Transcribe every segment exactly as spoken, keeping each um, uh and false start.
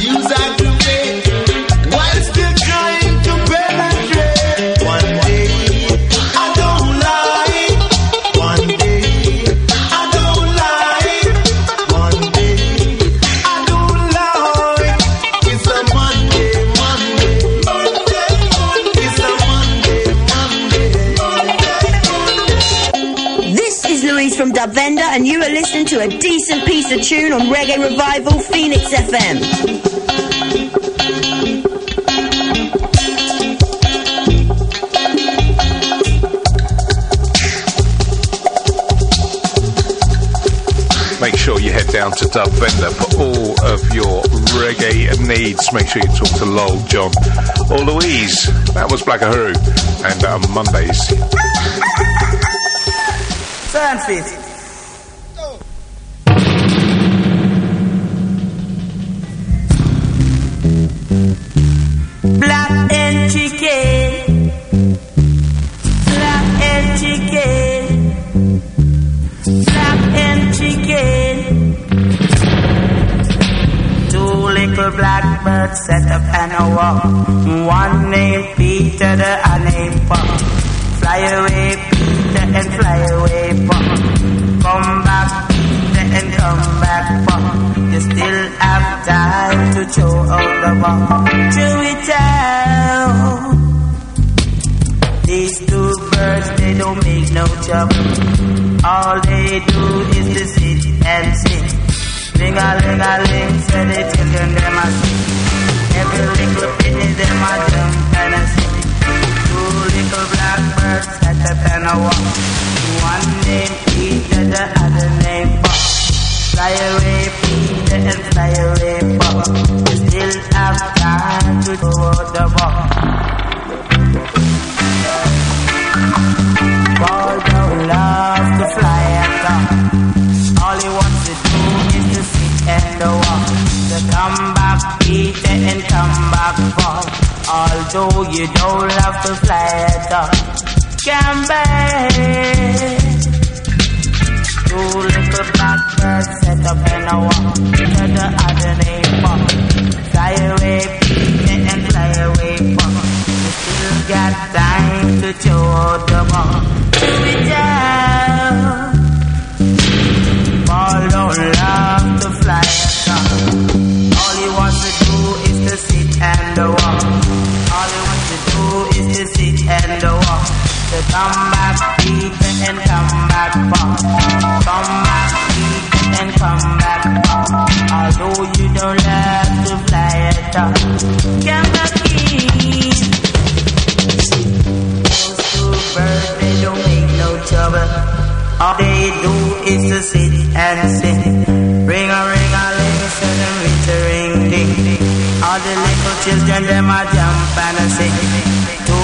use aggravate while still trying to penetrate. One day I don't like. One day I don't like. One day I don't like. It's a Monday, Monday, Monday. It's a Monday, Monday. This is Louise from Dubvenda, and you are listening to a decent piece of tune on Reggae Revival Phoenix F M. Make sure you head down to Dubvenda for all of your reggae needs. Make sure you talk to Lol, John, or Louise. That was Black Uhuru, and uh, Mondays. Sandfit. Black and chicken, black and chicken, black and chicken. Two little blackbirds set up an a walk. One named Peter, the other named Paul. Fly away, Peter, and fly away, Paul. Come back, Peter, and come back, Paul. You still have time to throw out the ball. Throw it out. These two birds, they don't make no trouble. All they do is to sit and sing. Ring-a-ling-a-ling, say the children, them a sing. Every little penny, them a jump and a sing. Two little blackbirds sat up and a walk. One named Peter, the other named Bob. Fly away, Peter, and fly away, Bob. You still have time to throw the ball. Paul don't love to fly at all. All he wants to do is to sit and walk. So come back, Peter, and come back, Paul. Although you don't love to fly at all. Come back. Two little blackbirds set up and a walk. To the other name, Paul. Fly away, Peter, and fly away, Paul. You still got time to throw the ball. Do it down. Paul don't love to fly at all. All he wants to do is to sit and walk. All he wants to do is to sit and walk. So come back, Peter, and come back, Paul. Come back, Peter, and come back, Paul. Although you don't love to fly at all. Come back in. Those two birds, they don't make no trouble. All they do is to sit and sing. Ring a ring a ling, send them with a ring ding ding. All the little children, them a jump and a sing. Two,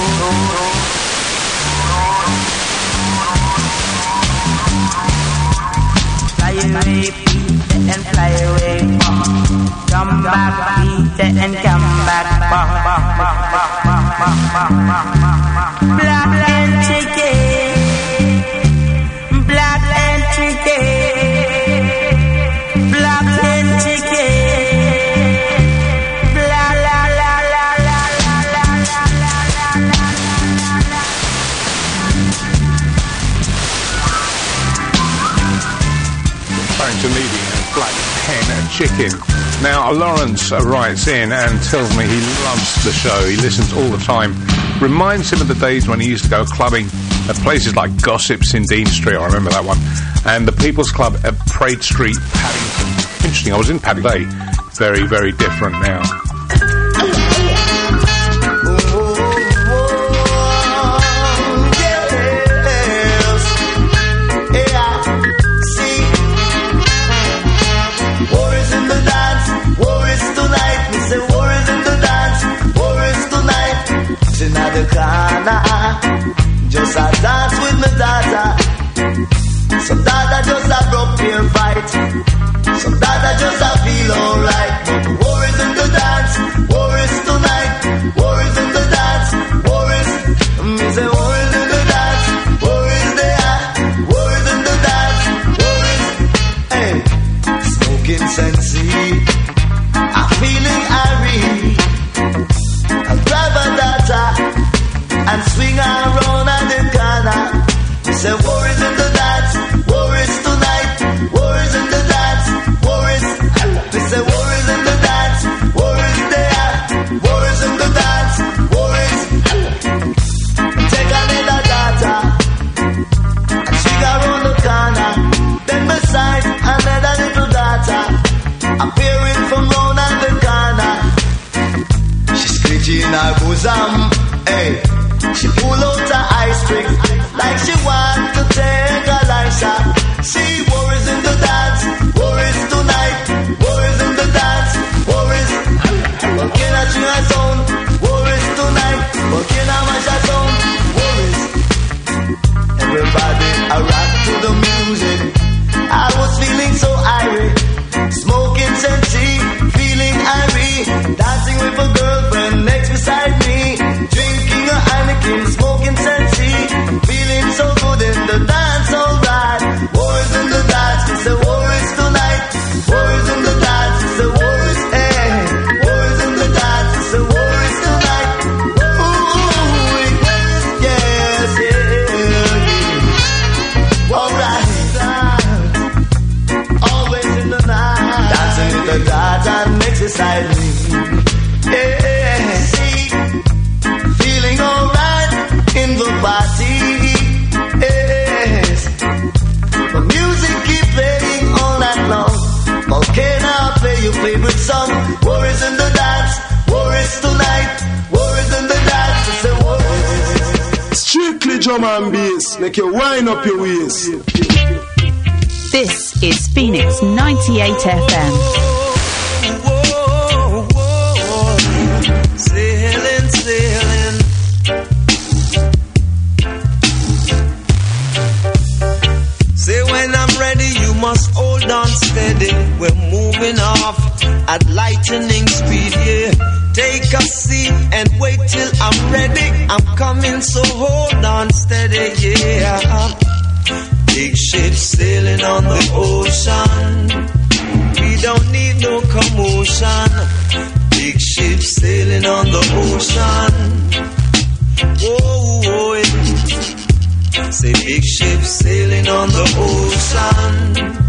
fly away, Peter, and fly away, Paul. Come back, Peter, and come back, Paul. Black and chicken. Black and chicken, black and chicken, blah la la la la la la la la la. Barrington Levy and Black Hen and Chicken. Now Lawrence uh, writes in and tells me he loves the show. He listens all the time. Reminds him of the days when he used to go clubbing at places like Gossips in Dean Street, I remember that one, and the People's Club at Parade Street, Paddington. Interesting, I was in Paddington. Very, very different now. Just a dance with my daughter. Some daughter just a broke beer fight. Some daughter just a feel alright. But the war is in the dance. War is tonight. War is in the dance. War is. Me say war is in the dance. War is there. War is in the dance. War is. Hey, smoking Sensi. I'm feeling. her bosom. Hey, she pull out her ice pick like she want to take a life shot. See worries in the dance, worries tonight, worries in the dance, worries. But can I tune her sound? Worries tonight, but can I mash her sound? Worries. Everybody a rock to the music. I was feeling so irate, smoking Sensi, feeling irate, dancing with a girlfriend next beside me, drinking a Heineken, smoking Sensi, feeling so good in the dance, alright. Worries in the dance, it's a worries tonight. Worries in the dance, it's a worries, eh. Worries in the dance, it's a worries tonight. Ooh, yes, yeah, yeah. Alright. The dance and exercise me. Yeah, see, feeling alright in the party. Yes, the music keep playing all night long. Okay, now play your favorite song. Worries in the dance, worries tonight. Worries in the dance, it's a worries. Strictly drum and bass, make you wind up your waist. This is Phoenix ninety-eight F M. Sailing, sailing. Say when I'm ready, you must hold on steady. We're moving off at lightning speed, yeah. Take a seat and wait till I'm ready. I'm coming, so hold on steady, yeah. Big ship sailing on the ocean. We don't need no commotion. Big ship sailing on the ocean. Whoa, whoa, yeah. Say big ship sailing on the ocean.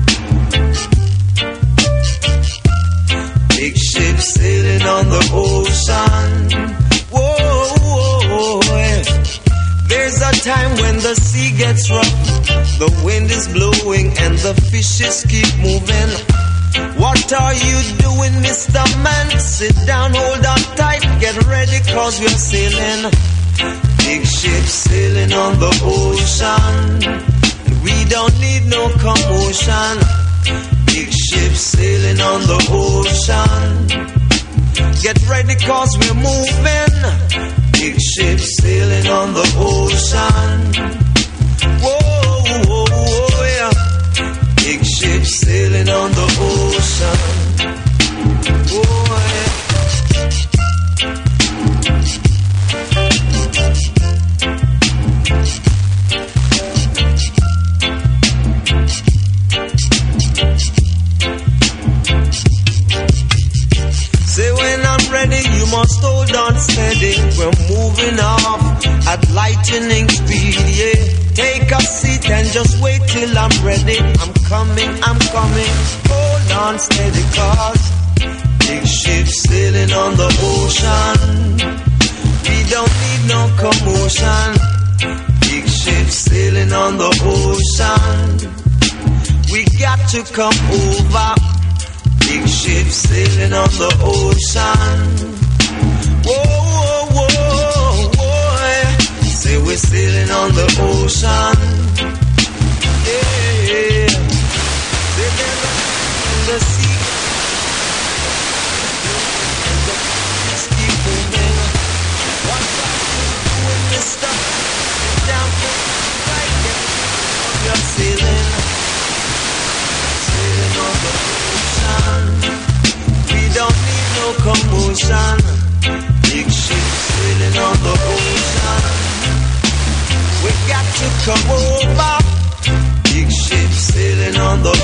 Big ship sailing on the ocean. Whoa, whoa, yeah. There's a time when the sea gets rough, the wind is blowing and the fishes keep moving. What are you doing, Mister Man? Sit down, hold on tight, get ready cause we're sailing. Big ship sailing on the ocean. We don't need no commotion. Big ship sailing on the ocean. Get ready cause we're moving. Big ship sailing on the ocean. Whoa, whoa, whoa, yeah. Big ship sailing on the ocean. Whoa, yeah. Say when I'm ready, you must hold on steady. We're moving off at lightning speed, yeah. Take a seat and just wait till I'm ready. I'm coming, I'm coming. Hold on steady cause big ship sailing on the ocean. We don't need no commotion. Big ship sailing on the ocean. We got to come over. Big ship sailing on the ocean. Whoa, whoa, whoa, whoa. Say we're sailing on the ocean. Yeah. Say there's a in the sea. The fish keep moving. What's up doing this stuff? Down right there. You're sailing. Sailing on the ocean. We don't need no commotion. Big ship sailing on the ocean. We got to come over. Big ship sailing on the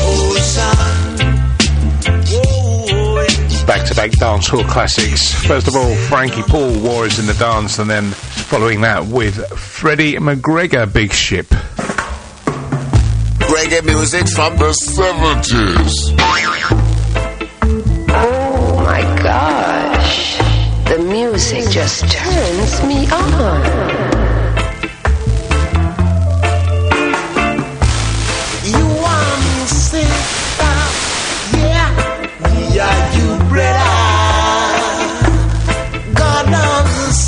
ocean. Whoa, yeah. Back-to-back dancehall classics. First of all, Frankie Paul, Warriors in the Dance, and then following that with Freddie McGregor, Big Ship. Reggae music from the seventies. Oh my gosh, the music just turns me on. You want me sister, yeah, we are you brother. God knows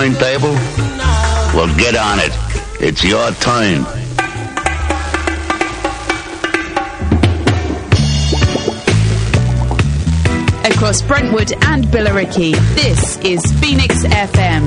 turntable? Well, get on it. It's your time. Across Brentwood and Billericay, this is Phoenix F M.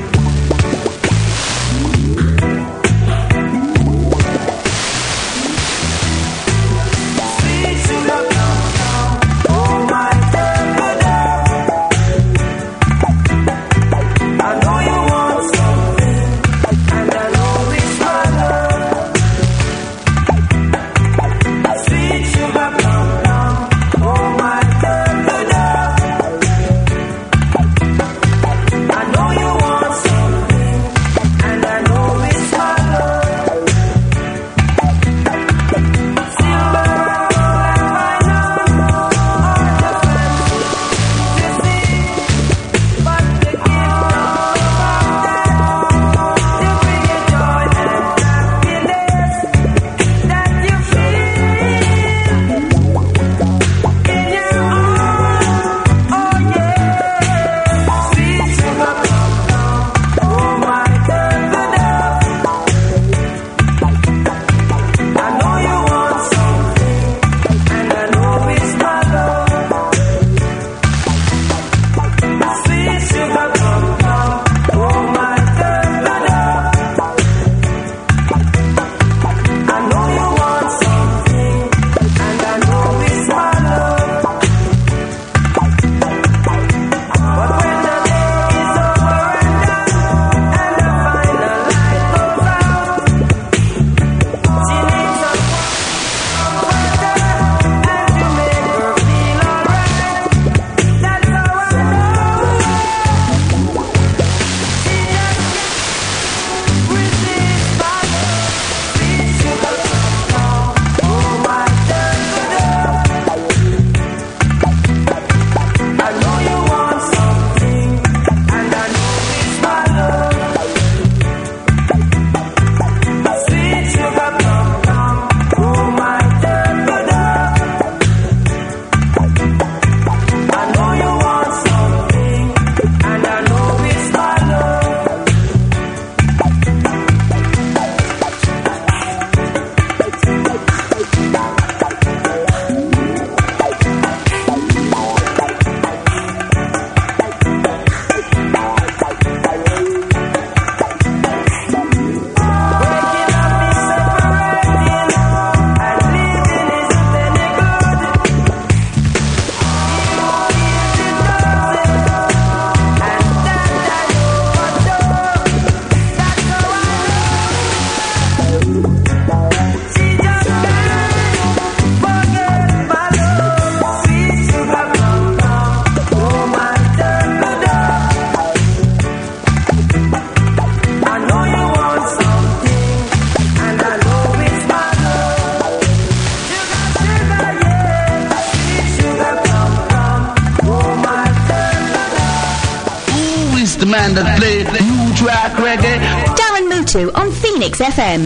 man that played the new track reggae. Darren Mutu on Phoenix F M.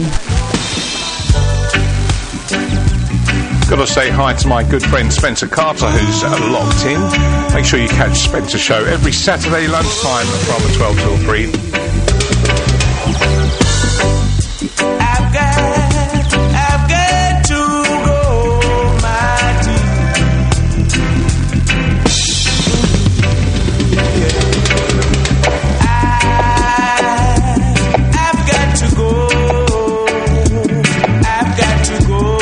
Got to say hi to my good friend Spencer Carter, who's uh, locked in. Make sure you catch Spencer's show every Saturday lunchtime from twelve till three. I've got, I've got to go, my dear. I, I've got to go. I've got to go.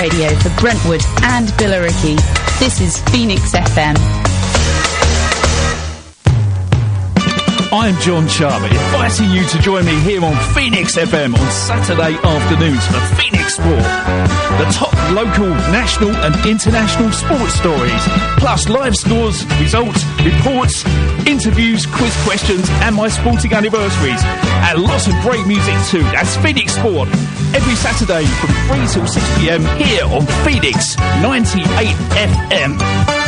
radio for Brentwood and Billericay. This is Phoenix F M. I'm John Charlie, inviting you to join me here on Phoenix F M on Saturday afternoons for Phoenix Sport. The top local, national and international sports stories, plus live scores, results, reports, interviews, quiz questions and my sporting anniversaries. And lots of great music too. That's Phoenix Sport. Every Saturday from three till six p m here on Phoenix ninety-eight F M.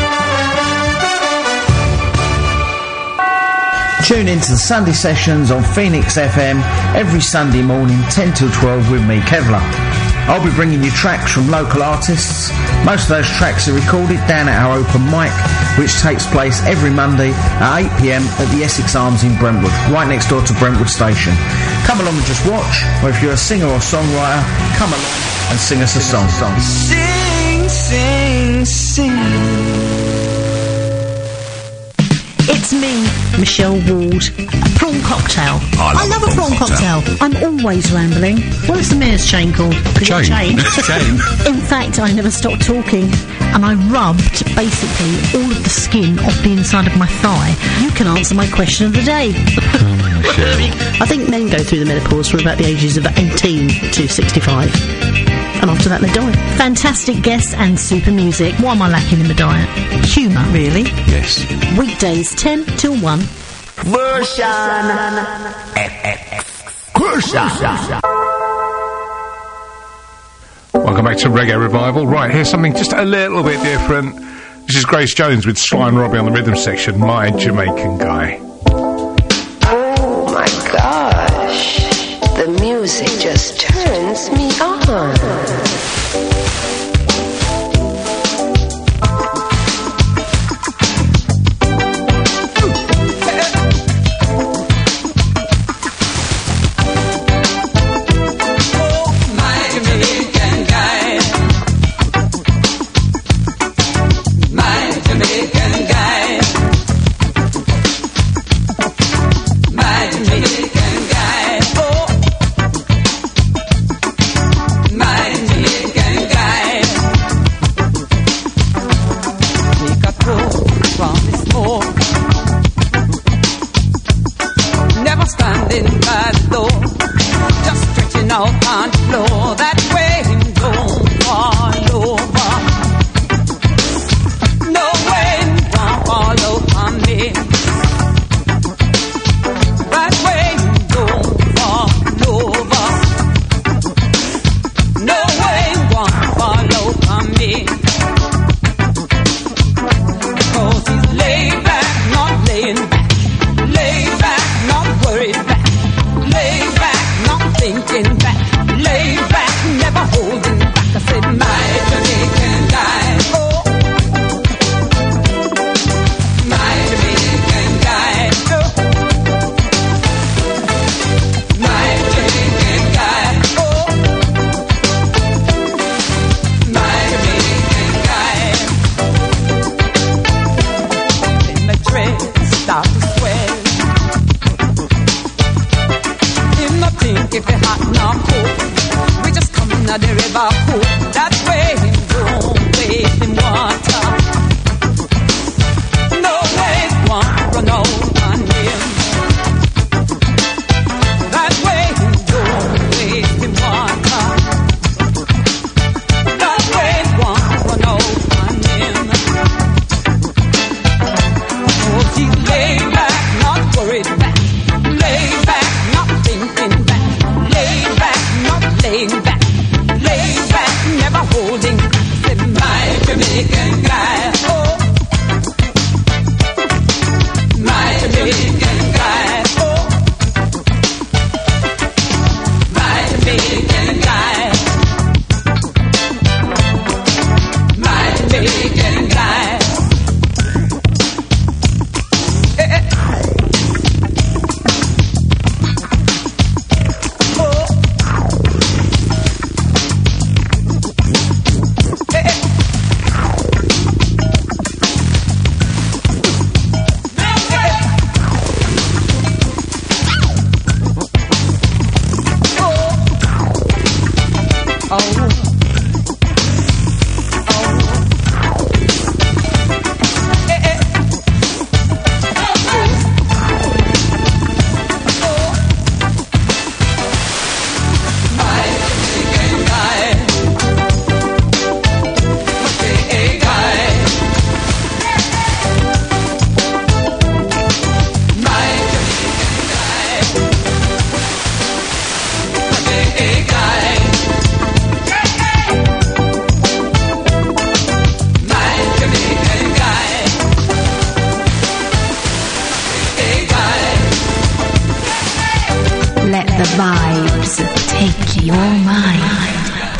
Tune into the Sunday sessions on Phoenix F M every Sunday morning, ten till twelve with me, Kevlar. I'll be bringing you tracks from local artists. Most of those tracks are recorded down at our open mic, which takes place every Monday at eight p m at the Essex Arms in Brentwood, right next door to Brentwood Station. Come along and just watch, or if you're a singer or songwriter, come along and sing us a song. Sing, sing, sing. It's me, Michelle Ward. A prawn cocktail. I love, I love a prawn, prawn cocktail. cocktail. I'm always rambling. What is the mayor's chain called? Chain. Chain. Chain. In fact, I never stopped talking. And I rubbed, basically, all of the skin off the inside of my thigh. You can answer my question of the day. Oh, I think men go through the menopause from about the ages of eighteen to sixty-five. And after that they die. Fantastic guests and super music. What am I lacking in the diet? Humour, really. Yes. Weekdays ten till one. Version excursion. Welcome back to Reggae Revival. Right, here's something just a little bit different. This is Grace Jones with Sly and Robbie on the rhythm section. My Jamaican Guy. Oh my gosh. The music just turns me on. vibes take your mind.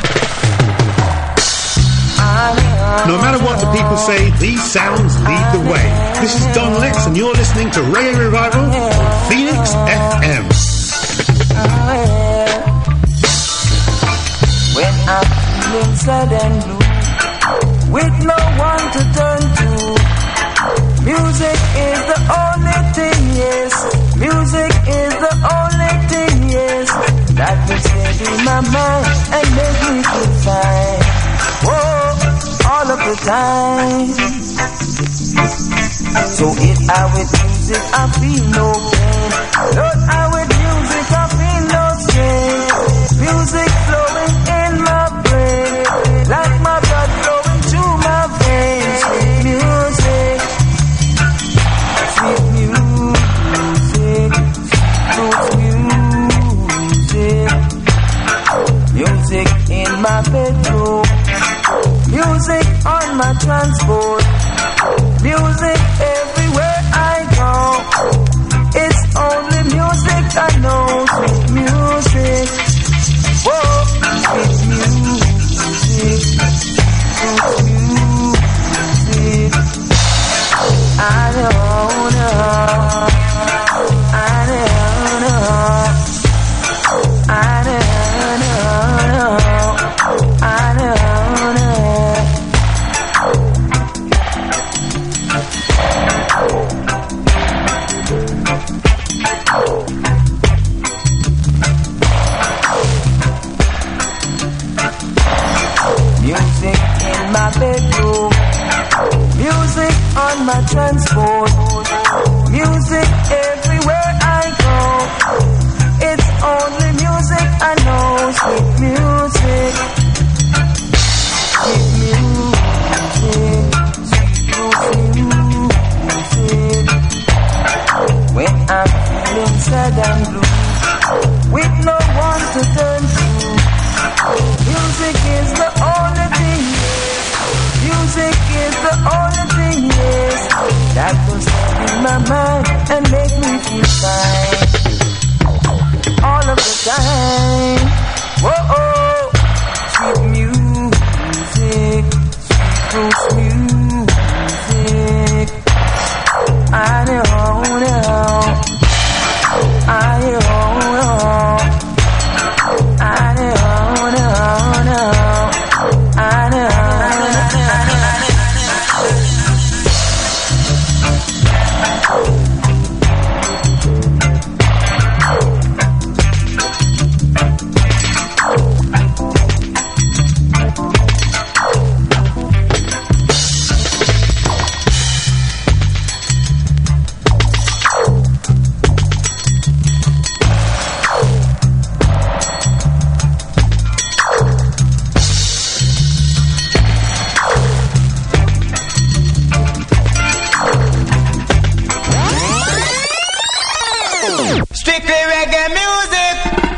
No matter what the people say, these sounds lead the way. This is Don Lex, and you're listening to Reggae Revival on Phoenix F M. When I'm feeling sad and blue, with no one to turn to, music is the only thing, yes. Music is the only thing, yes, that will steady my mind and make me feel fine. Whoa, all of the time. So if I with music I feel no pain, Lord, I with music I feel no strain. Music flowing in my brain, like my blood flowing through my veins. Sweet music, sweet music, sweet music, music in my bedroom, music on my transport, music everywhere I go. It's only music I know, sweet music. Whoa, sweet music, sweet music. I don't know, I don't know, I don't know, I don't know. Music in my bedroom, music on my transport, music everywhere I go. It's only music I know, sweet music, sweet music, sweet music. When I'm feeling sad and blue, with no one to turn to, music is the only thing, yes. Music is the only thing, yes, that will steady my mind and make me feel fine. All of the time. Whoa, oh, sweet music, sweet music. I know, know, I know, know. I know, know, know, I know, know. Strictly reggae music.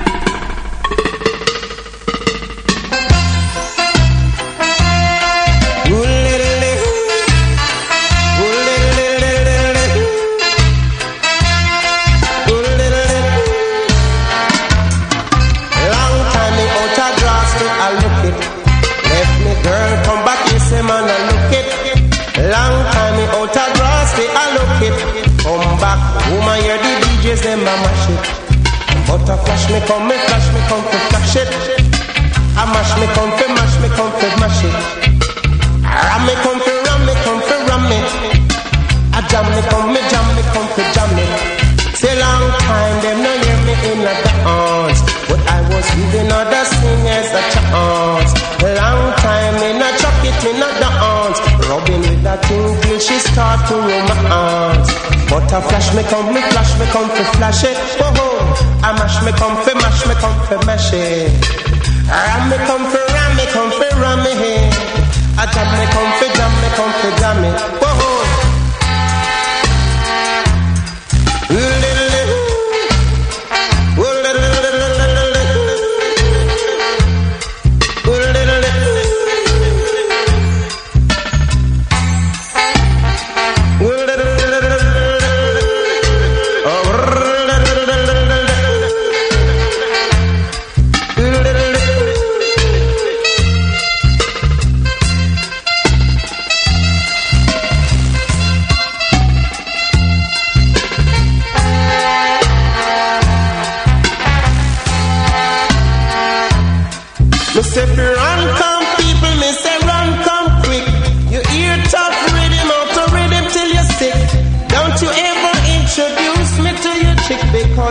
Long time me out of glass to I look it. Left me girl come back you say man I look it. Long time me out of glass to I look it. Come back woman you're the D Js them a mash it. But a flash me come me flash me come to flash it. I mash me come fi mash me come fi mash it. Ram me come fi ram me come fi ram it. I jam me come me jam me come fi jam it. Say long time them no hear me in a dance, but I was giving other singers a chance. Long time me not chuck it me not dance, rubbing with that thing till she start to romance. But a flash me come me flash me come fi flash it. Whoa, I mash me come fi mash me come fi mash it. Ram me come fi ram me come fi ram me. I jam me come fi jam me come fi jam it. Whoa.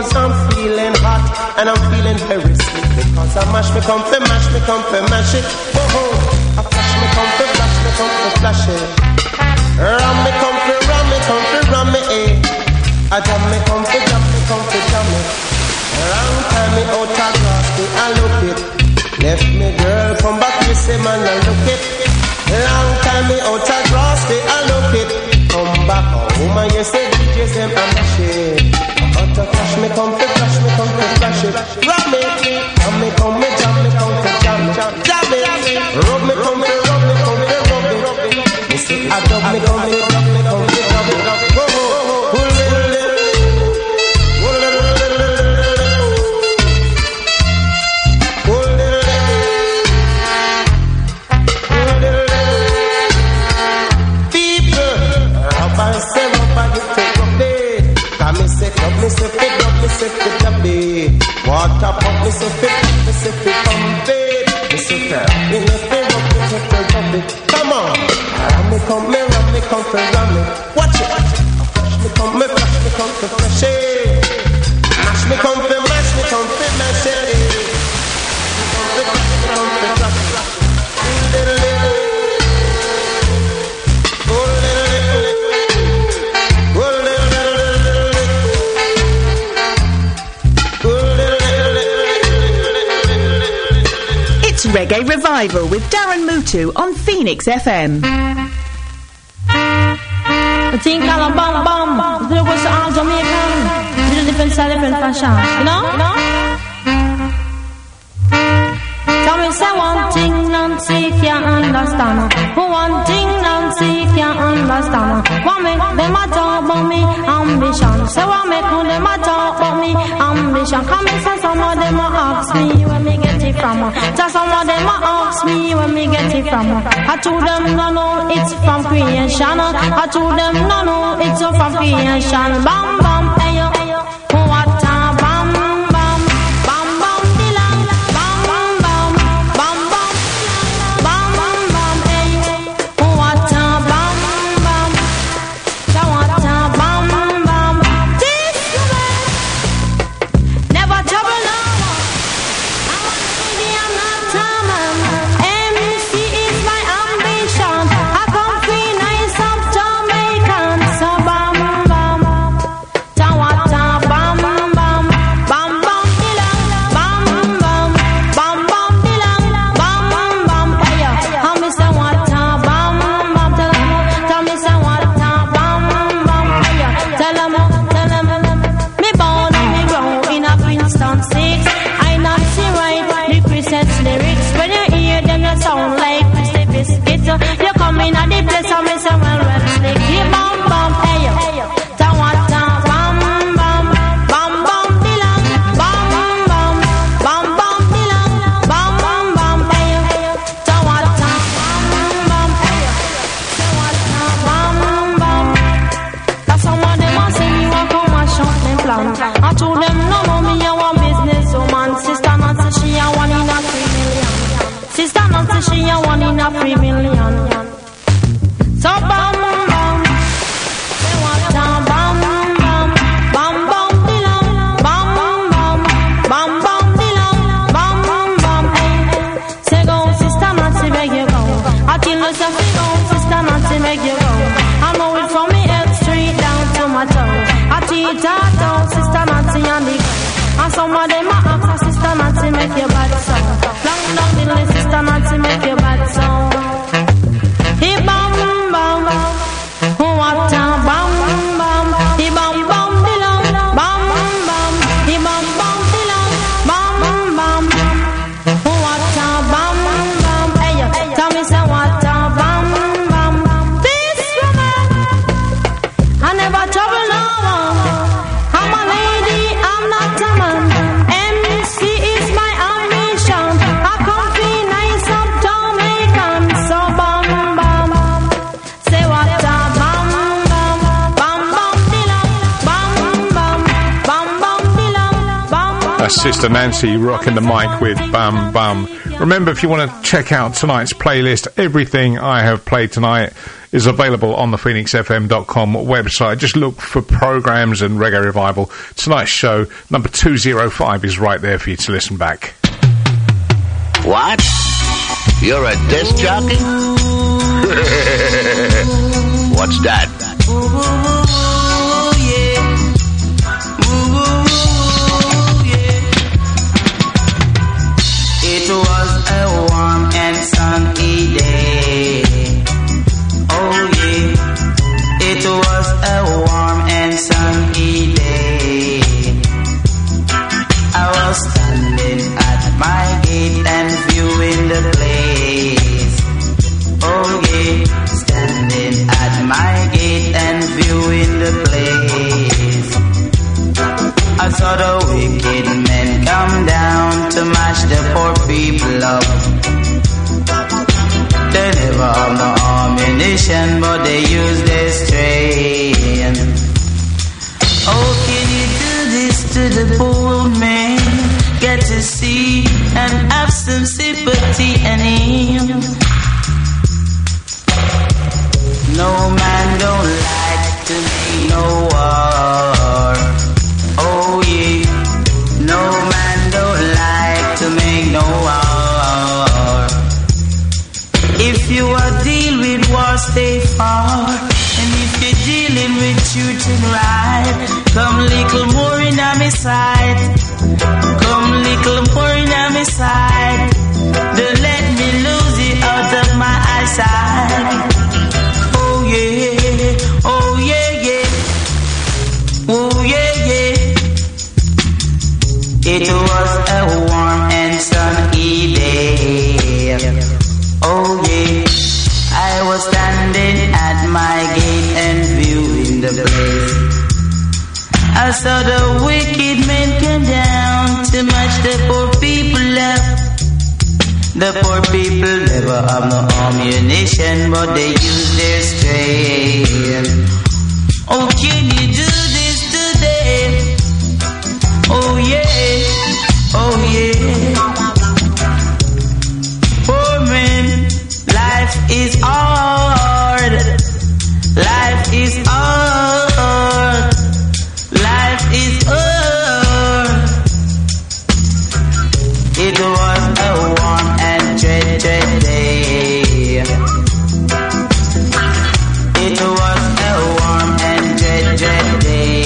because I'm feeling hot and I'm feeling very sweet. Because I mash me comfy, mash me comfy, mash it. Oh, oh. I flash me comfy, flash me comfy, flash it. Ram me comfy, ram me comfy, ram me eh. I jam me comfy, jam me comfy, jam me. Long time me out of grass, I look it. Left me girl, come back, you say man, I look it. Long time me out of grass, I look it. Come back, oh woman, you say D Js them I'm a shit. Out of flash me comfy, flash me comfy, flash it. Ram it, ram me comfy, jam me comfy, jam me. Jam it, rub me comfy, rub me comfy, rub it. You say I dub me comfy, dub me comfy, dub it. Go, go, go, go. Me say fit up, me say fit up it. Water pump, me say fit up, me say fit pump it. Me say fit up, me say fit up, me say fit up it. Come on, ram me come, me ram me come, me ram me. Watch it, flash me come, me flash me come, me flash it. Mash me come, me mash me come, me mash it. Me come, me flash me come, me flash it. Reggae Revival with Darren Mutu on Phoenix F M. I think I'm a bum bum. There was all Jamaican. Little different style, different fashion. You know? You know? Tell me, say one thing, Nancy can't understand. One thing, Nancy can't understand. What make them a talk about me ambition? Say what make them a talk about me ambition? Come and say some of them a ask me where me get it from. Tell some of them a ask me where me get it from. I told them no no, it's from creation. I told them no no, it's from creation. Bam bam, ayo, what a bam bam, bam bam dilang, bam bam bam, bam bam, bam bam bam, ayo, what a bam bam, so what a bam bam. This woman never trouble no one. I'm a lady, I'm not a man. M C is my ambition. I come free nice of Jamaican. So bam bam, so what a bam bam, bam bam dilang, bam bam, bam bam dilang, bam bam, ayo. Tell me say what a bam bam, tell 'em, tell me say what a bam bam, ayo. Tell 'em, tell 'em, me born and me grow in a Princeton six. I not see right the Christmas lyrics. When you hear them, you sound like Christy Biscuit. You come in at the place and me say well well slick. You bam bam, ayo. Tell what a bam bam, bam bam dilang, bam bam, bam bam dilang, bam bam, ayo. Tell what a bam bam, ayo. Tell what a bam bam. That's some of them a say me want come and shop them plan. I told them no no, me a one business woman. Sister Nancy she a one in a three million. Sister Nancy she a one in a three million. So bam bam, say what a bam bam, bam bam dilang, bam bam, bam bam dilang, bam bam, ay. Say go Sister Nancy make you go. I tell you say fi go Sister Nancy make you go. I know it from me head straight down to my toe. I teach her down Sister Nancy and the and some of them a ask Sister Nancy make you bad song. Long down the list Sister Nancy make you bad song. He bam bam, what a bam bam. He bam bam dilang, bam bam. He bam bam dilang, bam bam. What a bam bam. Hey, tell me say what a bam bam. This woman, I never trouble no one. I'm a lady, I'm not a man. M C is my ambition. I come be nice up Jamaican. So bam bam, say what a bam bam, bam bam dilang, bam bam, bam bam dilang, bam bam. That's Sister Nancy rocking the mic with Bam Bum. Remember, if you want to check out tonight's playlist, everything I have played tonight is available on the phoenix f m dot com website. Just look for programmes and Reggae Revival. Tonight's show, number two oh five, is right there for you to listen back. What? You're a disc jockey? What's that? It was a warm and sunny day. Oh yeah. It was a warm and sunny day. I was standing at my gate and viewing the place. Oh yeah. Standing at my gate and viewing the place. I saw the wicked men come down to mash the poor people up. They never have no ammunition, but they use their strength. Oh, can you do this to the poor man? Get to see and have some sympathy in him. No man don't like to make no war. Oh yeah, no man don't like to make no war. If you are dealing with war, stay far. And if you're dealing with truth and right, come little more in on my side. Come little more in on my side. Don't let me lose it out of my eyesight. Oh yeah, oh yeah, yeah. Oh yeah, yeah. It was a warm and sunny day. Oh yeah, I was standing at my gate and viewing the place. I saw the wicked men come down to match the poor people up. The poor people never have no ammunition, but they use their strength. Oh, can you do this today? Oh yeah, oh yeah. Poor man, life is hard. Life is hard. Life is hard. It was a warm and dreaded day. It was a warm and dreaded day.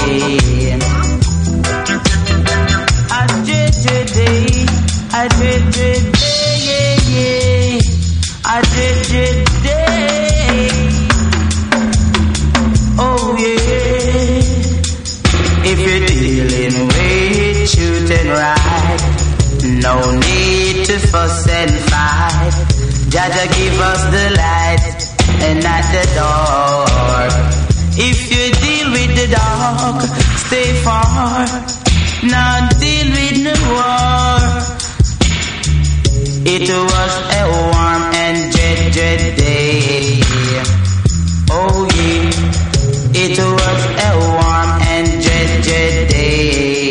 A dreaded day. A dreaded day. Yeah, yeah. A dreaded day. Oh yeah. If you're dealing with truth and right, no need to fuss and fight. Jaja give us the light and not the dark. If you deal with the dark, stay far. Now deal with the war. It was a warm and dread, dread day. Oh yeah. It was a warm and dread, dread day.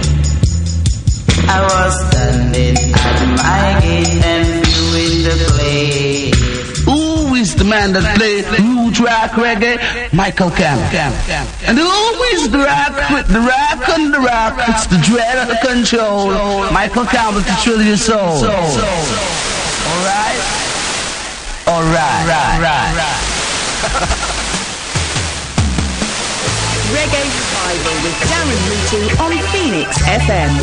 I was standing at my gate and viewing the place. Who is the man that plays root rock reggae? Michael Campbell. And who is the rock with the rock on the rock? It's the dread of the control. Michael Campbell to thrill your soul. Alright? Alright. Reggae Revival with Darren Moody on Phoenix F M.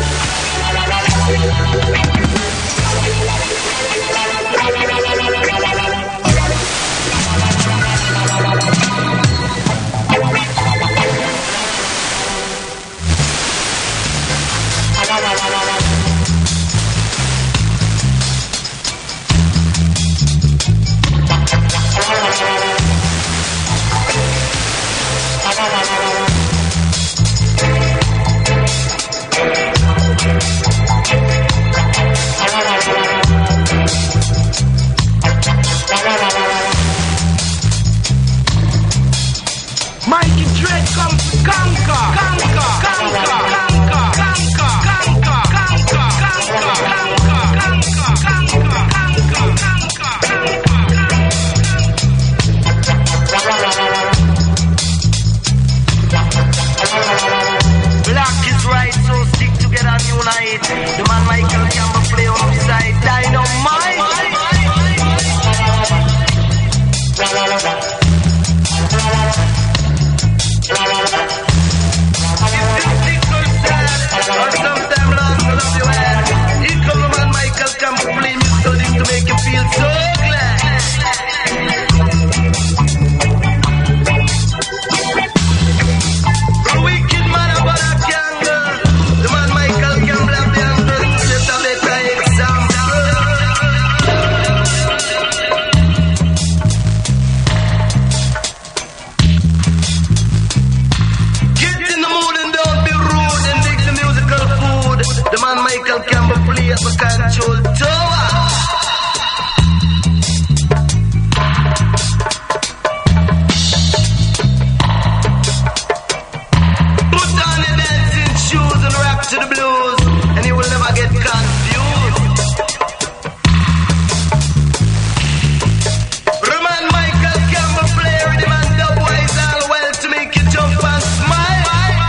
Mikey Dread comes to conquer, conquer, conquer, conquer, conquer, conquer, conquer, conquer, conquer, conquer, conquer, conquer, conquer. feel so glad. The wicked man about a candle. The man Michael Campbell have the answer to set a better example. Get in the mood and don't be rude and dig the musical food. The man Michael Campbell play at the control tower. Put on your dancing shoes and rock to the blues, and you will never get confused. The man Michael Campbell play rhythm and dub wise all well to make you jump and smile.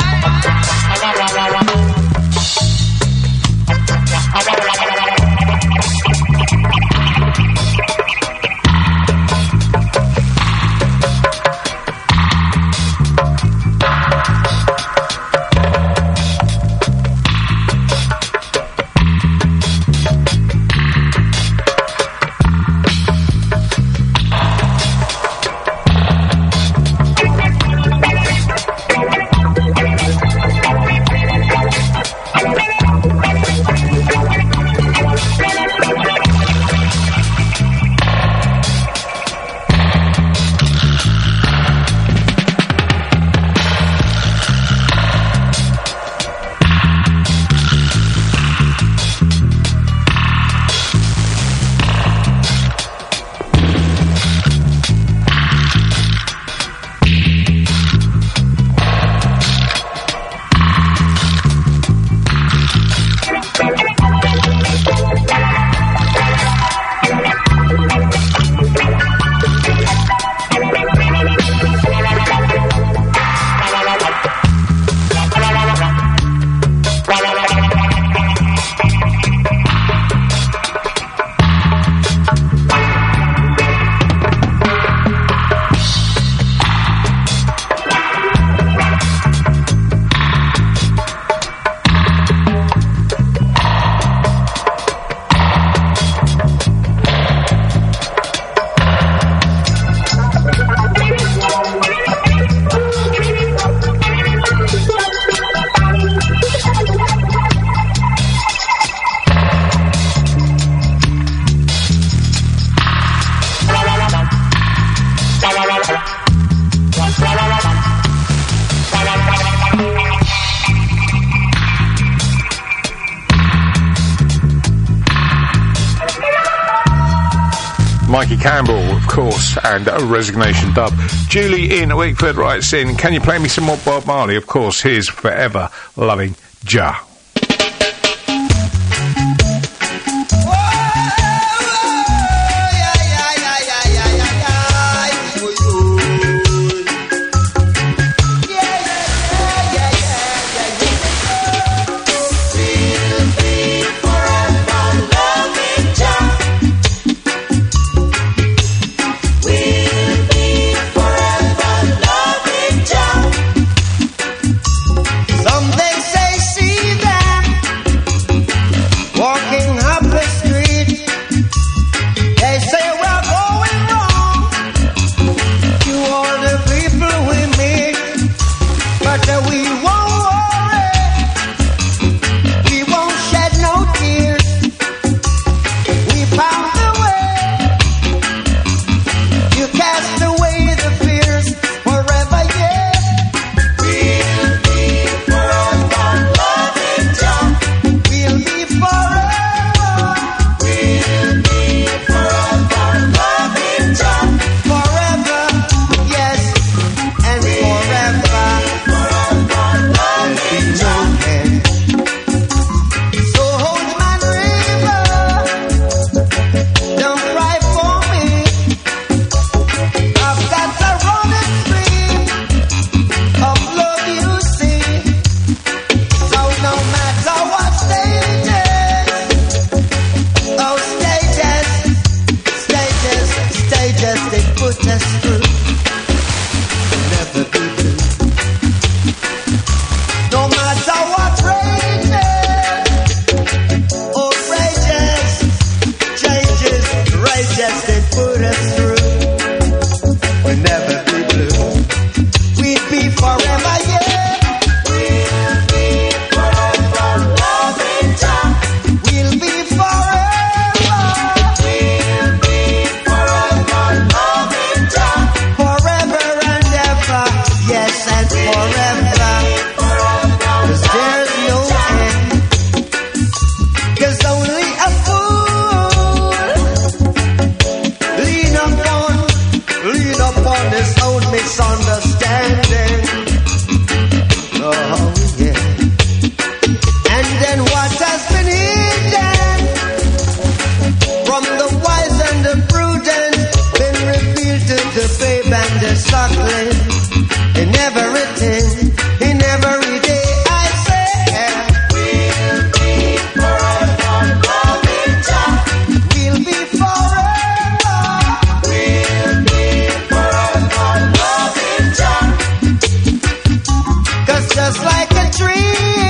Mikey Campbell, of course, and a Resignation dub. Julie in Wickford writes in, can you play me some more Bob Marley? Of course, here's Forever Loving Jah. Some they say, see that this old misunderstanding. Oh, yeah. And then what has been hidden from the wise and the prudent been revealed to the babe and the suckling. In everything, in every day, I say, we'll be forever loving Jah. We'll be forever. We'll be forever loving Jah. 'Cause just like a tree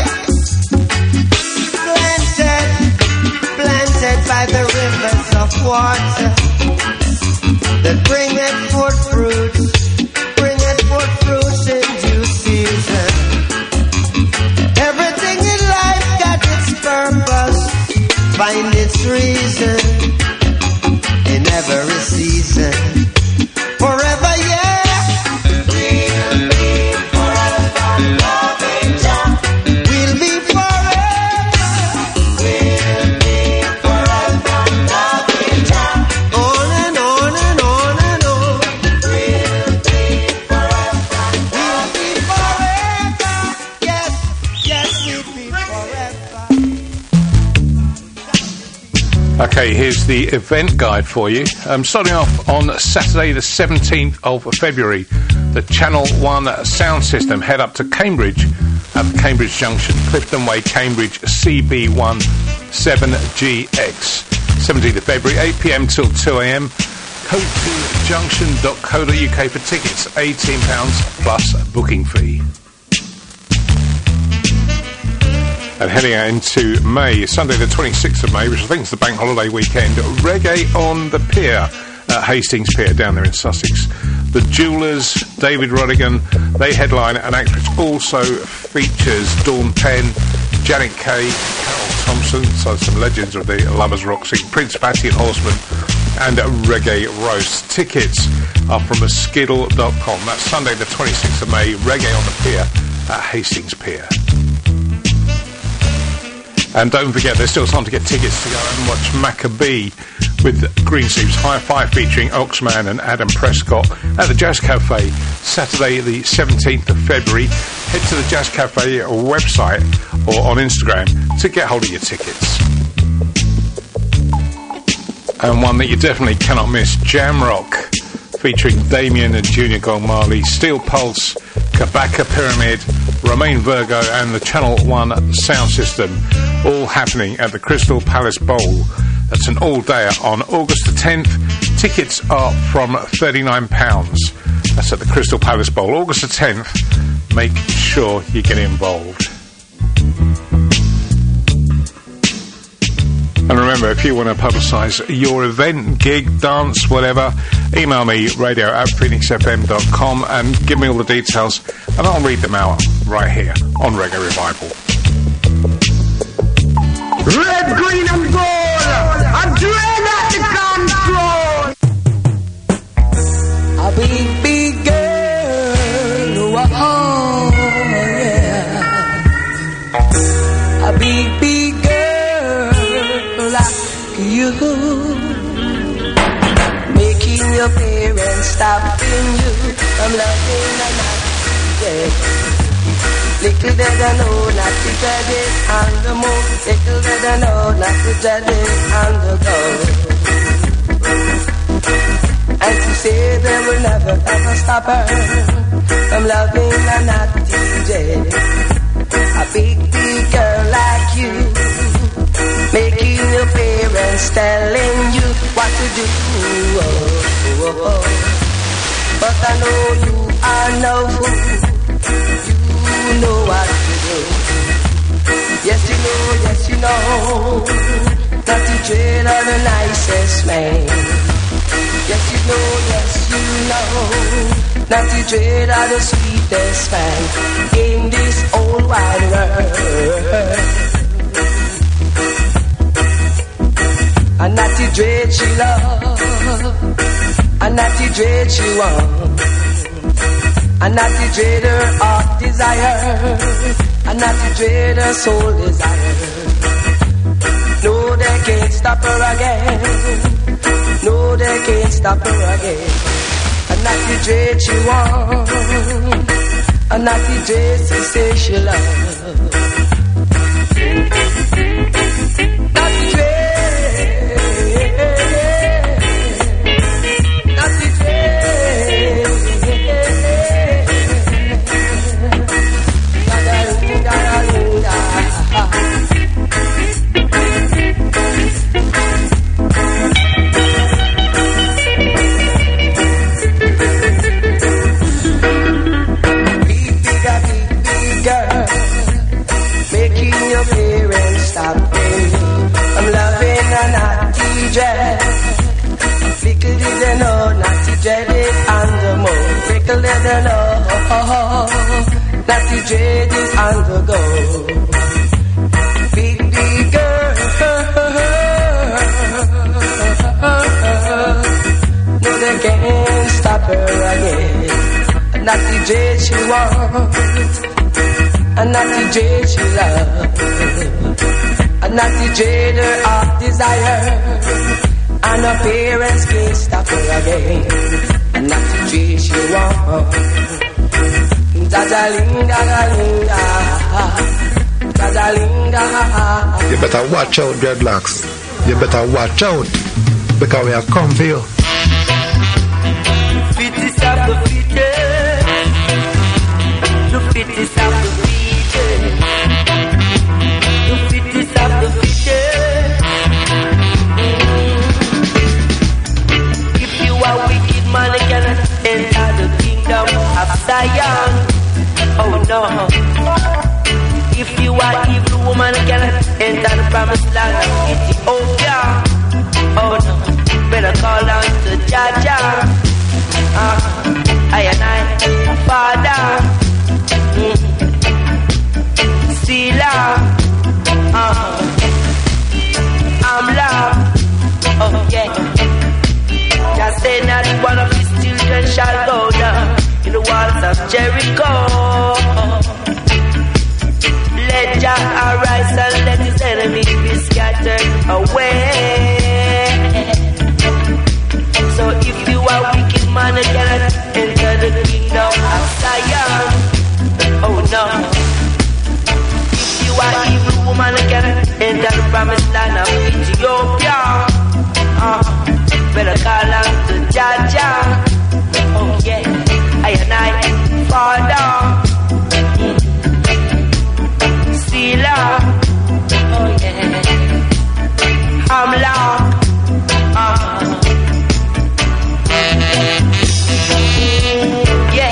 planted, planted by the rivers of water that bringeth forth fruits, bringeth forth fruits in due season. Everything in life got its purpose, find its reason in every season. Forever, yeah. We'll be forever loving Jah. We'll be forever. We'll be forever loving Jah. On and on and on and on. We'll be forever. We'll be forever. Yes, yes, we'll be forever. Okay, here's the event guide for you. Um, starting off on Saturday the seventeenth of February, the Channel one sound system head up to Cambridge at the Cambridge Junction, Clifton Way, Cambridge, C B one seven G X. seventeenth of February, eight p m till two a m. code two junction dot co dot u k for tickets, eighteen pounds plus booking fee. And heading out into May, Sunday the twenty-sixth of May, which I think is the bank holiday weekend, Reggae on the Pier at Hastings Pier down there in Sussex. The Jewelers, David Rodigan, they headline, and act which also features Dawn Penn, Janet Kay, Carol Thompson, so some legends of the Lovers Rock scene, Prince Patty and Horseman, and Reggae Roast. Tickets are from skiddle dot com. That's Sunday the twenty-sixth of May, Reggae on the Pier at Hastings Pier. And don't forget, there's still time to get tickets to go and watch Maccabee with Green Soups Hi-Fi featuring Oxman and Adam Prescott at the Jazz Cafe, Saturday the seventeenth of February. Head to the Jazz Cafe website or on Instagram to get hold of your tickets. And one that you definitely cannot miss, Jam Rock, featuring Damien and Junior Gong Marley, Steel Pulse, Kabaka Pyramid, Romain Virgo and the Channel one sound system, all happening at the Crystal Palace Bowl. That's an all-dayer on August the tenth. Tickets are from thirty-nine pounds. That's at the Crystal Palace Bowl, August the tenth. Make sure you get involved. And remember, if you want to publicise your event, gig, dance, whatever, email me, radio at phoenix f m dot com, and give me all the details, and I'll read them out right here on Reggae Revival. Red, green and gold, a dread at the control. A big, big girl, oh yeah. A big, big girl like you, making your parents stopping you from loving and not yeah. Little did I know not to dread it on the move. Little did I know not to dread it on the go. And she said they will never ever stop her from loving a naughty D J. A big, big girl like you, making your parents telling you what to do. Oh, oh, oh. But I know you are no fool. You know what to do. Yes, you know, yes, you know. Not to dread of the nicest man. Yes, you know, yes, you know. Not to dread of the sweetest man in this old wide world. And not to dread she love, and not to dread she want. And not to dread her heart desire, and not to dread her soul desire. No, they can't stop her again. No, they can't stop her again. And Natty Dread she want, and Natty Dread she say she love. Natty Dread, Natty Dread, darling, darling, darling. Your parents stop me. I'm loving a Natty Dread. Little did they know Natty Dread is on the move. Little did they know Natty Dread is on the go. Big big girl, no they can't stop her again. Natty Dread she wants. A Natty Dread she love, a Natty Dread her heart desire, and her parents can't stop her again. A Natty Dread she want, da-da-ling, da-da-ling, da-da-ling, da. You better watch out, dreadlocks. You better watch out, because we have come for you. Fittest of the fittest, the fittest of the fittest. The fittest of the fittest. If you are wicked man, you cannot enter the kingdom of Zion. Oh no. If you are evil woman, you cannot enter the promised land of Ethiopia. Oh no. Better call on to Jaja. Uh, I and I, Father. Mm. Sila, uh, I'm love, oh yeah. Just say not one of his children shall go down in the walls of Jericho. Let Jah arise and let his enemies be scattered away. So if you are wicked man, you cannot enter the kingdom of Zion. Oh no. You are evil woman again, enter the promised land of Ethiopia. Uh, better call on to Jaja. Oh yeah, I and I, Father. Mm. Sila. Oh yeah, I'm Lord. Uh. Yeah.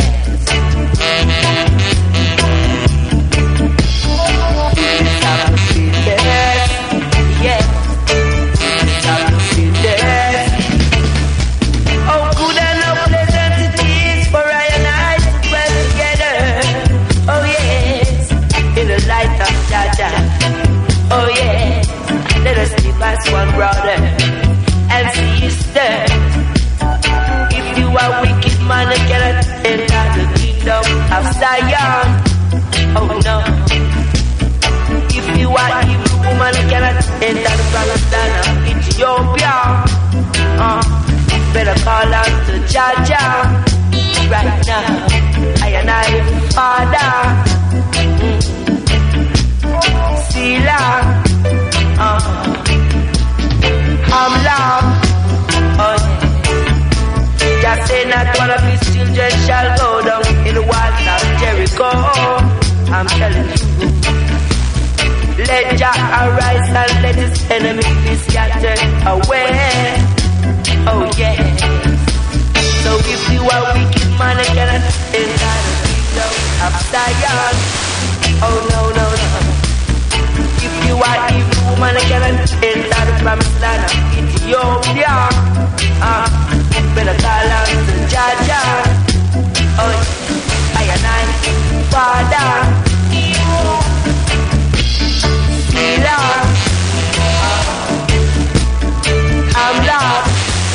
Oh yeah, let us live as one brother and sister. If you are wicked man, you cannot enter the kingdom of Zion. Oh no. If you are evil woman, you cannot enter the promised land of Ethiopia. Uh, better call out to Jaja right now. I and I, Father. Mm. Sila, uh, I'm love. Oh, just say not one of his children shall go down in the walls of Jericho. I'm telling you. Let Jah arise and let his enemies be scattered away. Oh yeah. So if you are wicked man, you cannot enter the kingdom of Zion. Oh no no no. If you are evil woman, you cannot enter the promised land of Ethiopia. Uh, better call on to Jaja. Oh, I and I, Father. Sila, uh, I'm love.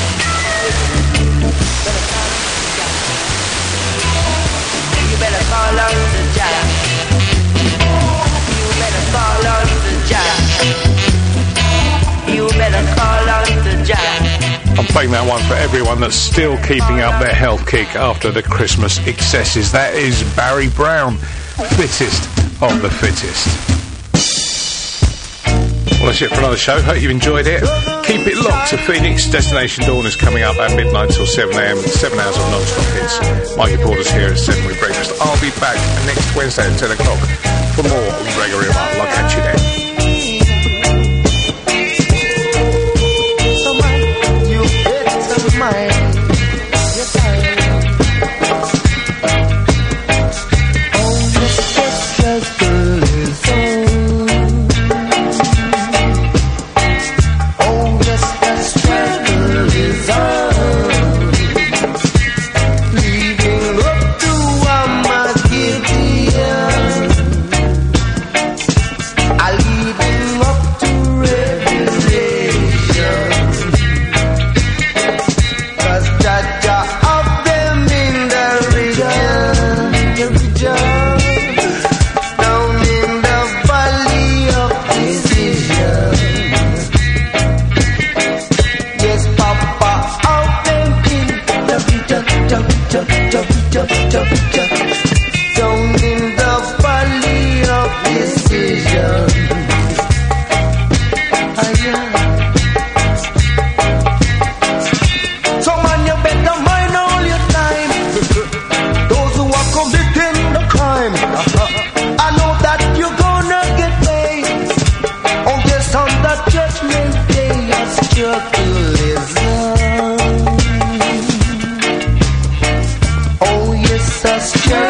You better call on to Jaja. You better call on to Jah. You better call on to Jah. I'm playing that one for everyone that's still keeping up their health kick after the Christmas excesses. That is Barry Brown, fittest of the fittest. Well, that's it for another show. Hope you've enjoyed it. Keep it locked to Phoenix. Destination Dawn is coming up at midnight till seven a m. Seven hours of non-stop hits. Mikey Porter's here at seven with breakfast. I'll be back next Wednesday at ten o'clock for more Reggae Revival. I'll catch you then. Oh yes, that's true.